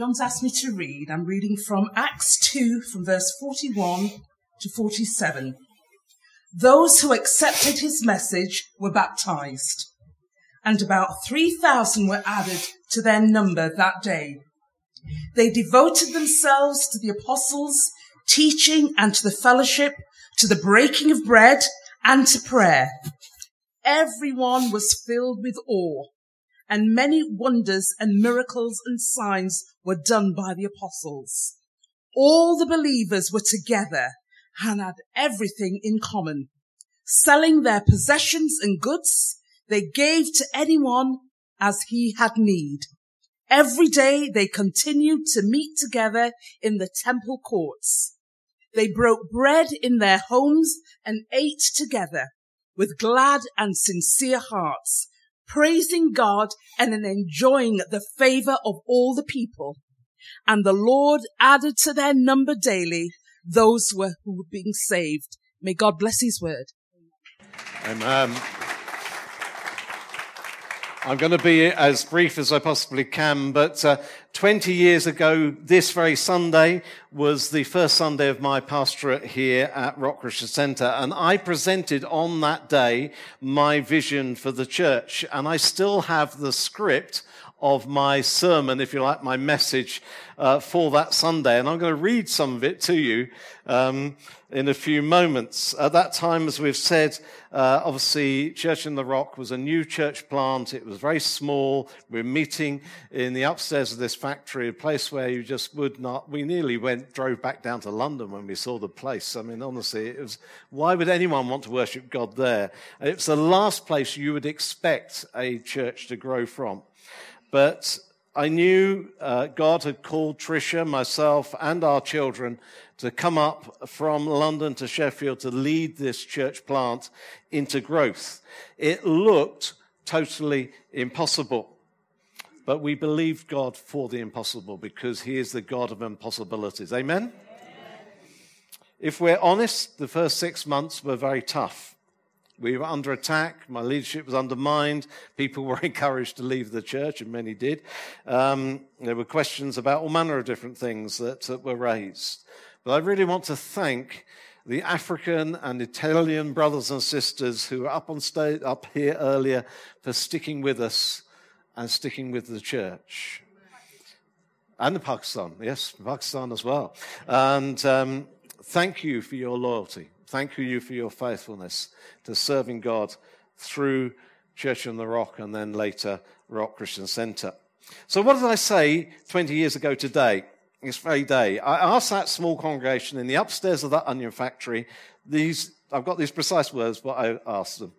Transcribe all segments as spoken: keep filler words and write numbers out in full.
John's asked me to read. I'm reading from Acts two, from verse forty-one to forty-seven. Those who accepted his message were baptized, and about three thousand were added to their number that day. They devoted themselves to the apostles' teaching and to the fellowship, to the breaking of bread and to prayer. Everyone was filled with awe, and many wonders and miracles and signs were done by the apostles. All the believers were together and had everything in common. Selling their possessions and goods, they gave to anyone as he had need. Every day they continued to meet together in the temple courts. They broke bread in their homes and ate together with glad and sincere hearts, praising God and enjoying the favor of all the people. And the Lord added to their number daily those who were, who were being saved. May God bless his word. Amen. I'm going to be as brief as I possibly can, but uh, twenty years ago, this very Sunday was the first Sunday of my pastorate here at Rock Christian Centre, and I presented on that day my vision for the church, and I still have the script of my sermon, if you like, my message uh, for that Sunday. And I'm going to read some of it to you um, in a few moments. At that time, as we've said, uh, obviously, Church in the Rock was a new church plant. It was very small. We were meeting in the upstairs of this factory, a place where you just would not, we nearly went, drove back down to London when we saw the place. I mean, honestly, it was, why would anyone want to worship God there? It's the last place you would expect a church to grow from. But I knew uh, God had called Tricia, myself, and our children to come up from London to Sheffield to lead this church plant into growth. It looked totally impossible, but we believed God for the impossible because he is the God of impossibilities. Amen? Amen. If we're honest, the first six months were very tough. We were under attack. My leadership was undermined. People were encouraged to leave the church, and many did. Um, there were questions about all manner of different things that, that were raised. But I really want to thank the African and Italian brothers and sisters who were up on stage, up here earlier, for sticking with us and sticking with the church. And the Pakistan, yes, Pakistan as well. And um, thank you for your loyalty. Thank you for your faithfulness to serving God through Church on the Rock and then later Rock Christian Centre. So what did I say twenty years ago today, this very day? I asked that small congregation in the upstairs of that onion factory, these, I've got these precise words, but I asked them.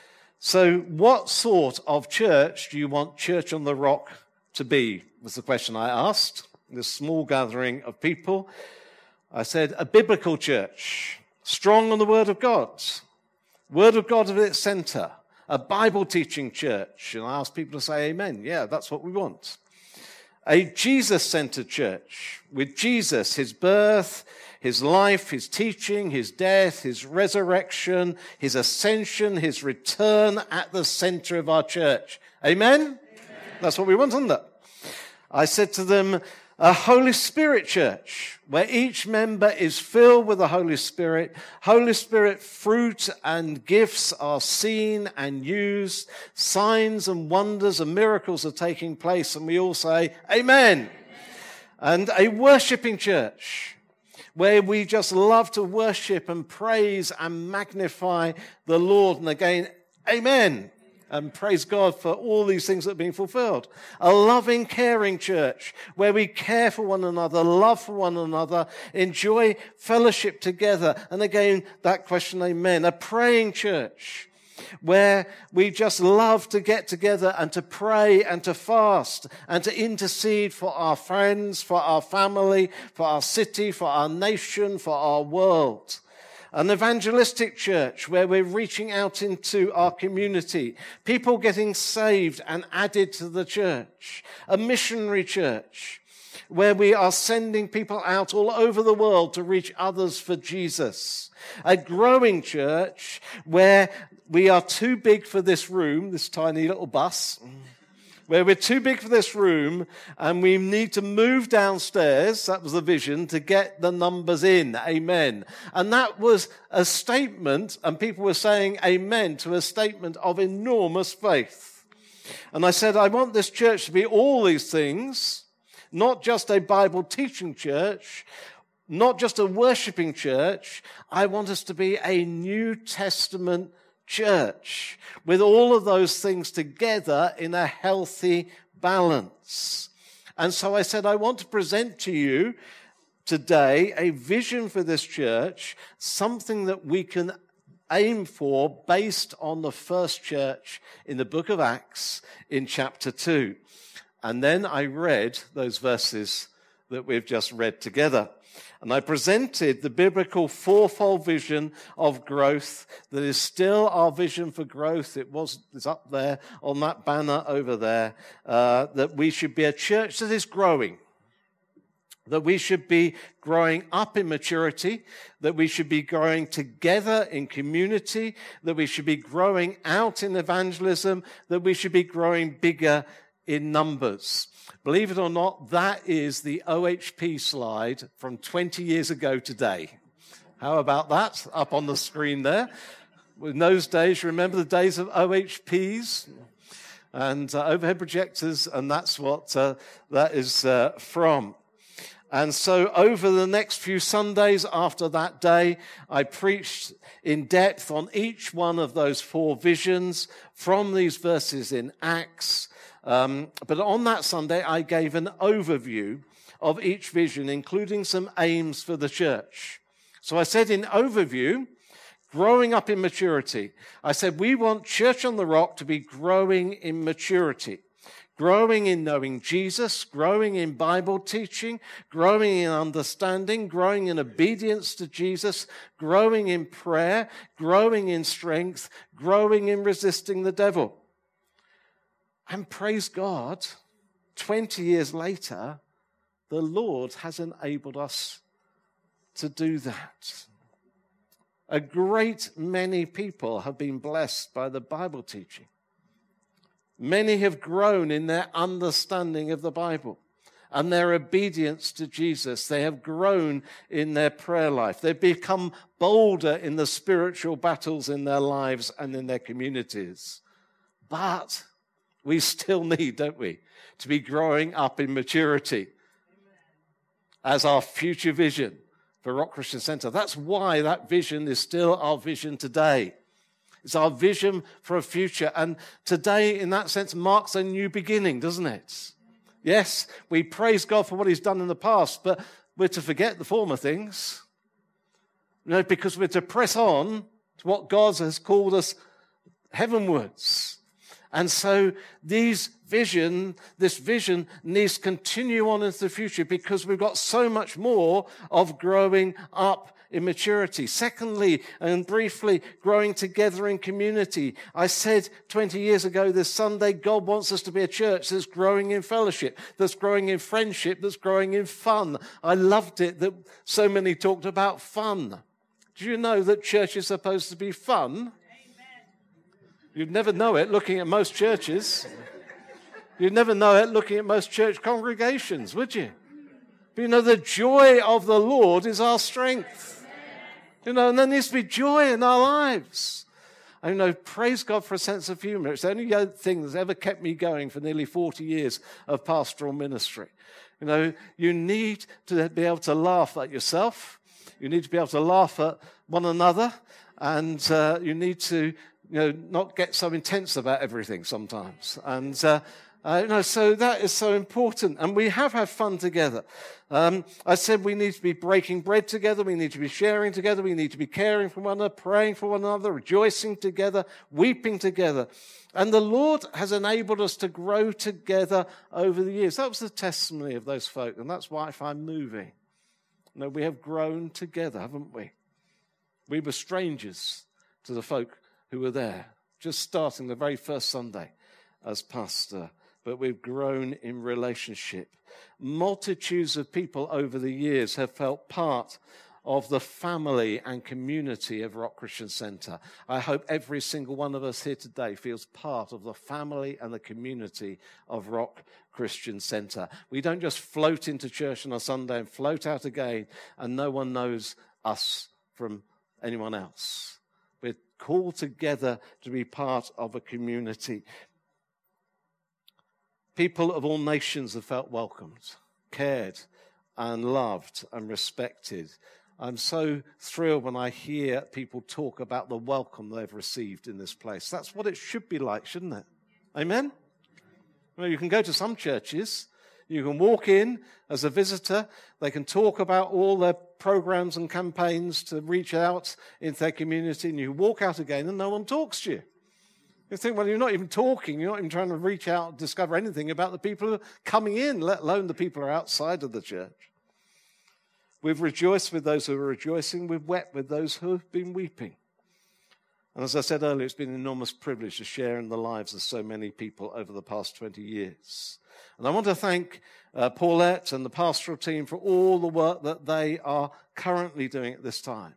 So what sort of church do you want Church on the Rock to be, was the question I asked. This small gathering of people. I said, a biblical church. Strong on the Word of God. Word of God at its center. A Bible-teaching church. And I ask people to say amen. Yeah, that's what we want. A Jesus-centered church with Jesus, his birth, his life, his teaching, his death, his resurrection, his ascension, his return at the center of our church. Amen? Amen. That's what we want, isn't it? I said to them, a Holy Spirit church where each member is filled with the Holy Spirit. Holy Spirit fruit and gifts are seen and used. Signs and wonders and miracles are taking place. And we all say, amen. Amen. And a worshiping church where we just love to worship and praise and magnify the Lord. And again, amen. And praise God for all these things that are being fulfilled. A loving, caring church where we care for one another, love for one another, enjoy fellowship together. And again, that question, amen. A praying church where we just love to get together and to pray and to fast and to intercede for our friends, for our family, for our city, for our nation, for our world. An evangelistic church where we're reaching out into our community, people getting saved and added to the church. A missionary church where we are sending people out all over the world to reach others for Jesus. A growing church where we are too big for this room, this tiny little bus. where we're too big for this room and we need to move downstairs, that was the vision, to get the numbers in. Amen. And that was a statement, and people were saying amen to a statement of enormous faith. And I said, I want this church to be all these things, not just a Bible teaching church, not just a worshiping church. I want us to be a New Testament church with all of those things together in a healthy balance. And so I said, I want to present to you today a vision for this church, something that we can aim for based on the first church in the book of Acts in chapter two. And then I read those verses that we've just read together. And I presented the biblical fourfold vision of growth that is still our vision for growth. It was it's up there on that banner over there, uh, that we should be a church that is growing, that we should be growing up in maturity, that we should be growing together in community, that we should be growing out in evangelism, that we should be growing bigger in numbers. Believe it or not, that is the O H P slide from twenty years ago today. How about that? Up on the screen there. In those days, remember the days of O H Ps and uh, overhead projectors, and that's what uh, that is uh, from. And so over the next few Sundays after that day, I preached in depth on each one of those four visions from these verses in Acts. Um, but on that Sunday, I gave an overview of each vision, including some aims for the church. So I said in overview, growing up in maturity. I said we want Church on the Rock to be growing in maturity, growing in knowing Jesus, growing in Bible teaching, growing in understanding, growing in obedience to Jesus, growing in prayer, growing in strength, growing in resisting the devil. And praise God, twenty years later, the Lord has enabled us to do that. A great many people have been blessed by the Bible teaching. Many have grown in their understanding of the Bible and their obedience to Jesus. They have grown in their prayer life. They've become bolder in the spiritual battles in their lives and in their communities. But we still need, don't we, to be growing up in maturity as our future vision for Rock Christian Centre. That's why that vision is still our vision today. It's our vision for a future. And today, in that sense, marks a new beginning, doesn't it? Yes, we praise God for what he's done in the past, but we're to forget the former things. You know, because we're to press on to what God has called us heavenwards. And so these vision, this vision needs to continue on into the future because we've got so much more of growing up in maturity. Secondly, and briefly, growing together in community. I said twenty years ago this Sunday, God wants us to be a church that's growing in fellowship, that's growing in friendship, that's growing in fun. I loved it that so many talked about fun. Do you know that church is supposed to be fun? You'd never know it looking at most churches. You'd never know it looking at most church congregations, would you? But you know, the joy of the Lord is our strength. You know, and there needs to be joy in our lives. I know, praise God for a sense of humor. It's the only thing that's ever kept me going for nearly forty years of pastoral ministry. You know, you need to be able to laugh at yourself. You need to be able to laugh at one another. And uh, you need to You know, not get so intense about everything sometimes. And, uh, uh, you know, so that is so important. And we have had fun together. Um, I said we need to be breaking bread together. We need to be sharing together. We need to be caring for one another, praying for one another, rejoicing together, weeping together. And the Lord has enabled us to grow together over the years. That was the testimony of those folk. And that's why I find moving. You know, we have grown together, haven't we? We were strangers to the folk who were there, just starting the very first Sunday as pastor. But we've grown in relationship. Multitudes of people over the years have felt part of the family and community of Rock Christian Centre. I hope every single one of us here today feels part of the family and the community of Rock Christian Centre. We don't just float into church on a Sunday and float out again and no one knows us from anyone else. We're called together to be part of a community. People of all nations have felt welcomed, cared and loved and respected. I'm so thrilled when I hear people talk about the welcome they've received in this place. That's what it should be like, shouldn't it? Amen? Well, you can go to some churches, you can walk in as a visitor, they can talk about all their programs and campaigns to reach out into their community, and you walk out again and no one talks to you. You think, well, you're not even talking, you're not even trying to reach out and discover anything about the people who are coming in, let alone the people who are outside of the church. We've rejoiced with those who are rejoicing. We've wept with those who have been weeping. And as I said earlier, it's been an enormous privilege to share in the lives of so many people over the past twenty years. And I want to thank uh, Paulette and the pastoral team for all the work that they are currently doing at this time.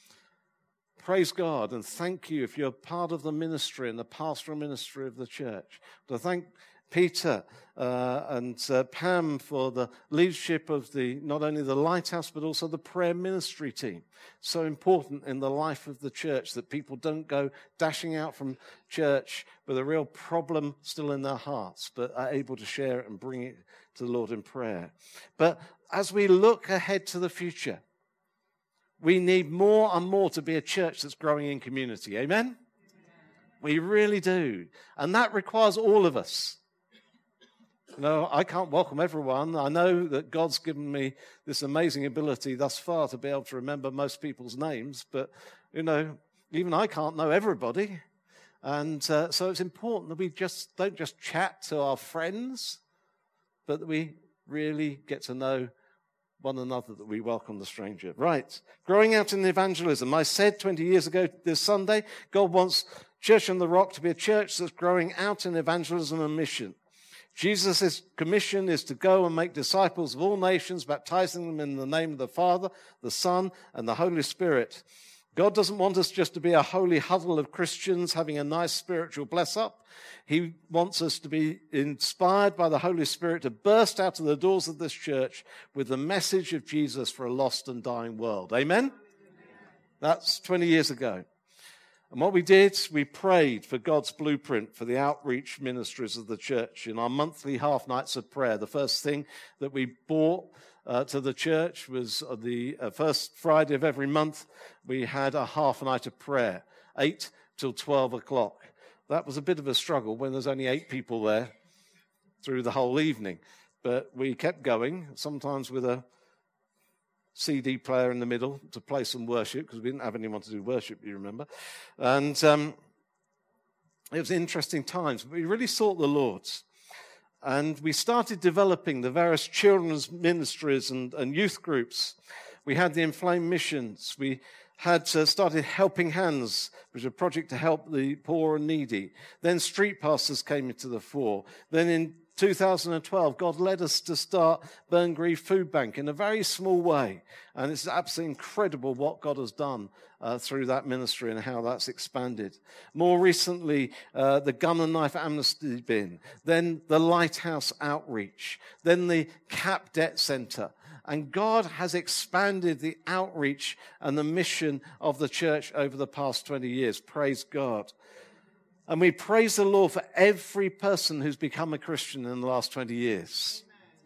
Praise God and thank you if you're part of the ministry and the pastoral ministry of the church. To thank Peter uh, and uh, Pam for the leadership of the not only the Lighthouse but also the prayer ministry team. So important in the life of the church that people don't go dashing out from church with a real problem still in their hearts, but are able to share it and bring it to the Lord in prayer. But as we look ahead to the future, we need more and more to be a church that's growing in community. Amen? We really do. And that requires all of us. You know, I can't welcome everyone. I know that God's given me this amazing ability thus far to be able to remember most people's names, but, you know, even I can't know everybody. And uh, so it's important that we just don't just chat to our friends, but that we really get to know one another, that we welcome the stranger. Right. Growing out in evangelism. I said twenty years ago this Sunday, God wants Church on the Rock to be a church that's growing out in evangelism and mission. Jesus' commission is to go and make disciples of all nations, baptizing them in the name of the Father, the Son, and the Holy Spirit. God doesn't want us just to be a holy huddle of Christians having a nice spiritual bless-up. He wants us to be inspired by the Holy Spirit to burst out of the doors of this church with the message of Jesus for a lost and dying world. Amen? That's twenty years ago. And what we did, we prayed for God's blueprint for the outreach ministries of the church in our monthly half nights of prayer. The first thing that we brought uh, to the church was uh, the uh, first Friday of every month, we had a half night of prayer, eight till twelve o'clock. That was a bit of a struggle when there's only eight people there through the whole evening. But we kept going, sometimes with a C D player in the middle to play some worship, because we didn't have anyone to do worship, you remember. And um, it was interesting times. We really sought the Lord's. And we started developing the various children's ministries and, and youth groups. We had the Inflamed Missions. We had uh, started Helping Hands, which was a project to help the poor and needy. Then street pastors came into the fore. Then in two thousand twelve, God led us to start Burngreave Food Bank in a very small way. And it's absolutely incredible what God has done uh, through that ministry and how that's expanded. More recently, uh, the Gun and Knife Amnesty Bin, then the Lighthouse Outreach, then the Cap Debt Centre. And God has expanded the outreach and the mission of the church over the past twenty years. Praise God. And we praise the Lord for every person who's become a Christian in the last twenty years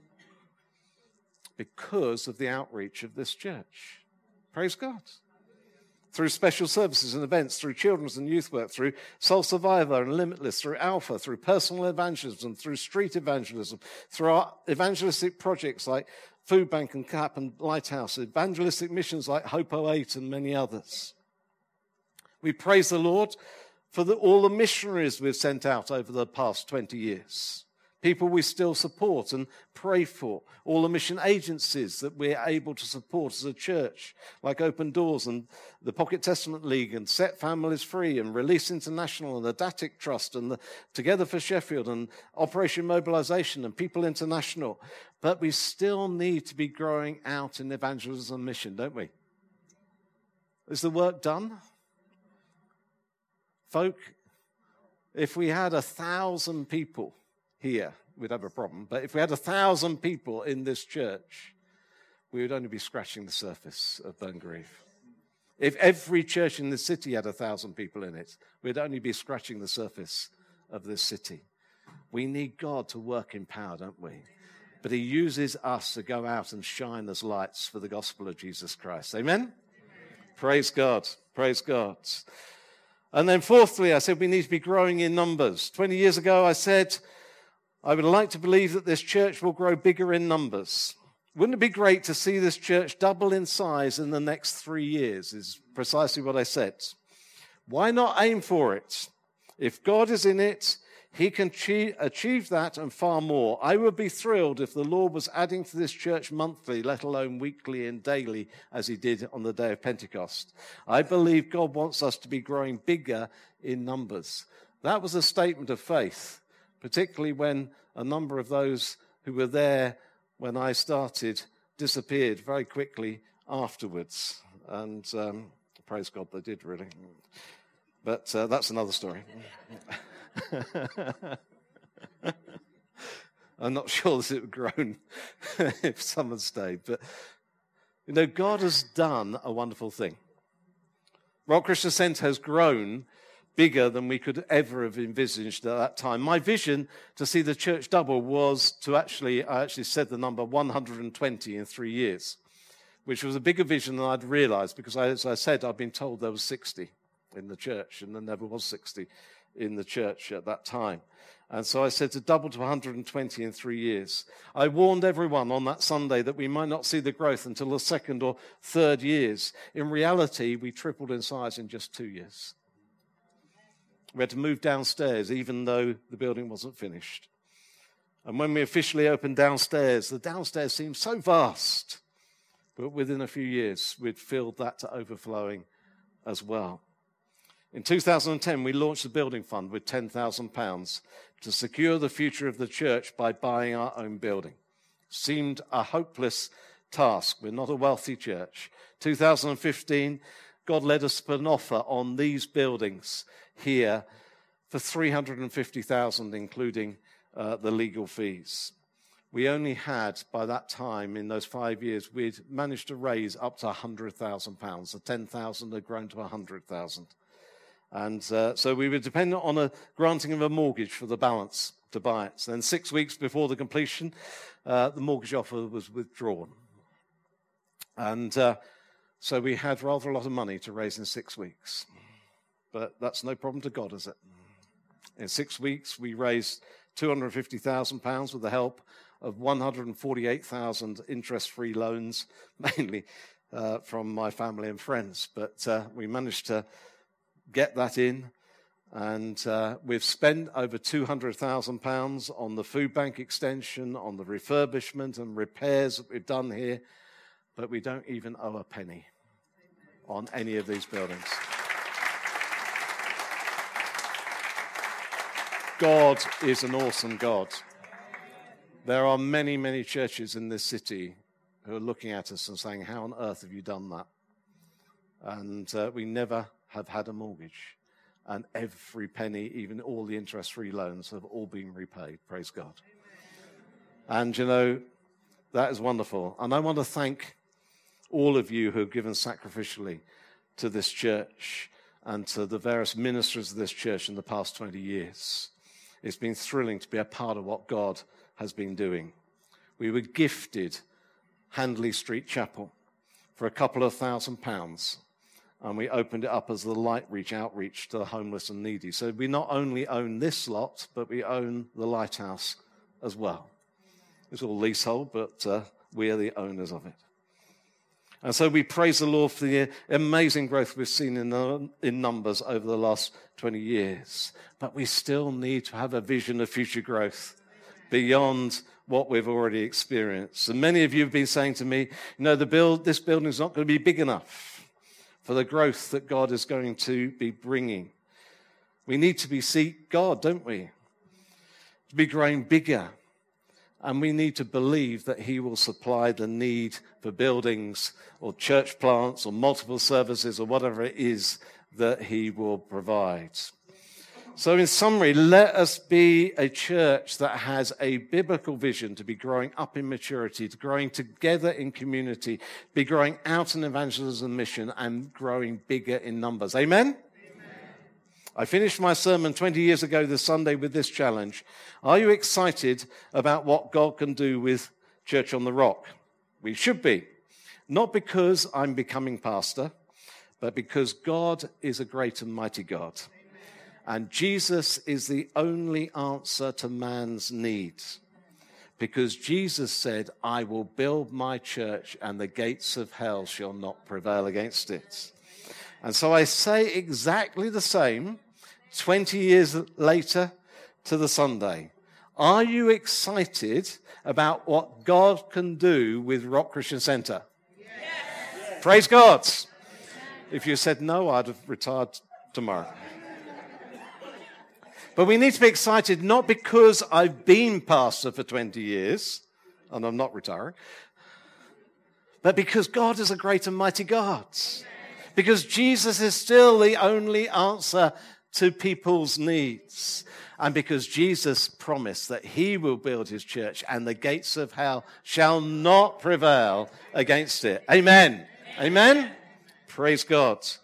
because of the outreach of this church. Praise God. Through special services and events, through children's and youth work, through Soul Survivor and Limitless, through Alpha, through personal evangelism, through street evangelism, through our evangelistic projects like Food Bank and Cap and Lighthouse, evangelistic missions like Hope oh eight and many others. We praise the Lord for the, all the missionaries we've sent out over the past twenty years. People we still support and pray for. All the mission agencies that we're able to support as a church, like Open Doors and the Pocket Testament League and Set Families Free and Release International and the Datic Trust and the Together for Sheffield and Operation Mobilization and People International. But we still need to be growing out in evangelism and mission, don't we? Is the work done? Folk, if we had a thousand people here, we'd have a problem. But if we had a thousand people in this church, we would only be scratching the surface of Bungrieve. If every church in the city had a thousand people in it, we'd only be scratching the surface of this city. We need God to work in power, don't we? But he uses us to go out and shine as lights for the gospel of Jesus Christ. Amen? Amen. Praise God. Praise God. And then fourthly, I said we need to be growing in numbers. twenty years ago, I said, I would like to believe that this church will grow bigger in numbers. Wouldn't it be great to see this church double in size in the next three years, is precisely what I said. Why not aim for it? If God is in it, he can achieve that and far more. I would be thrilled if the Lord was adding to this church monthly, let alone weekly and daily, as he did on the day of Pentecost. I believe God wants us to be growing bigger in numbers. That was a statement of faith, particularly when a number of those who were there when I started disappeared very quickly afterwards. And um, praise God, they did really. But uh, that's another story. I'm not sure that it would have grown if someone stayed. But, you know, God has done a wonderful thing. Rock Christian Centre has grown bigger than we could ever have envisaged at that time. My vision to see the church double was to actually, I actually said the number one hundred twenty in three years, which was a bigger vision than I'd realized because, I, as I said, I'd been told there was sixty in the church, and there never was sixty in the church at that time. And so I said to double to one hundred twenty in three years. I warned everyone on that Sunday that we might not see the growth until the second or third years. In reality, we tripled in size in just two years. We had to move downstairs, even though the building wasn't finished. And when we officially opened downstairs, the downstairs seemed so vast. But within a few years, we'd filled that to overflowing as well. In two thousand ten, we launched the building fund with ten thousand pounds to secure the future of the church by buying our own building. Seemed a hopeless task. We're not a wealthy church. two thousand fifteen, God led us to put an offer on these buildings here for three hundred fifty thousand pounds, including uh, the legal fees. We only had, by that time, in those five years, we'd managed to raise up to one hundred thousand pounds. The ten thousand had grown to one hundred thousand. And uh, so we were dependent on a granting of a mortgage for the balance to buy it. So then six weeks before the completion, uh, the mortgage offer was withdrawn. And uh, so we had rather a lot of money to raise in six weeks. But that's no problem to God, is it? In six weeks, we raised two hundred fifty thousand pounds with the help of one hundred forty-eight thousand interest-free loans, mainly uh, from my family and friends. But uh, we managed to get that in, and uh, we've spent over two hundred thousand pounds on the food bank extension, on the refurbishment and repairs that we've done here, but we don't even owe a penny on any of these buildings. God is an awesome God. There are many, many churches in this city who are looking at us and saying, how on earth have you done that? And uh, we never have had a mortgage. And every penny, even all the interest-free loans, have all been repaid. Praise God. And, you know, that is wonderful. And I want to thank all of you who have given sacrificially to this church and to the various ministers of this church in the past twenty years. It's been thrilling to be a part of what God has been doing. We were gifted Handley Street Chapel for a couple of thousand pounds. And we opened it up as the Light Reach outreach to the homeless and needy. So we not only own this lot, but we own the lighthouse as well. It's all leasehold, but uh, we are the owners of it. And so we praise the Lord for the amazing growth we've seen in, the, in numbers over the last twenty years. But we still need to have a vision of future growth beyond what we've already experienced. And many of you have been saying to me, you know, the build, this building is not going to be big enough for the growth that God is going to be bringing. We need to be seek God, don't we? To be growing bigger. And we need to believe that he will supply the need for buildings or church plants or multiple services or whatever it is that he will provide. So in summary, let us be a church that has a biblical vision to be growing up in maturity, to growing together in community, be growing out in evangelism and mission, and growing bigger in numbers. Amen? I finished my sermon twenty years ago this Sunday with this challenge. Are you excited about what God can do with Church on the Rock? We should be. Not because I'm becoming pastor, but because God is a great and mighty God. And Jesus is the only answer to man's needs. Because Jesus said, I will build my church and the gates of hell shall not prevail against it. And so I say exactly the same twenty years later to the Sunday. Are you excited about what God can do with Rock Christian Centre? Yes. Praise God. Yes. If you said no, I'd have retired tomorrow. But we need to be excited not because I've been pastor for twenty years, and I'm not retiring, but because God is a great and mighty God. Because Jesus is still the only answer to people's needs. And because Jesus promised that he will build his church and the gates of hell shall not prevail against it. Amen. Amen. Amen. Praise God.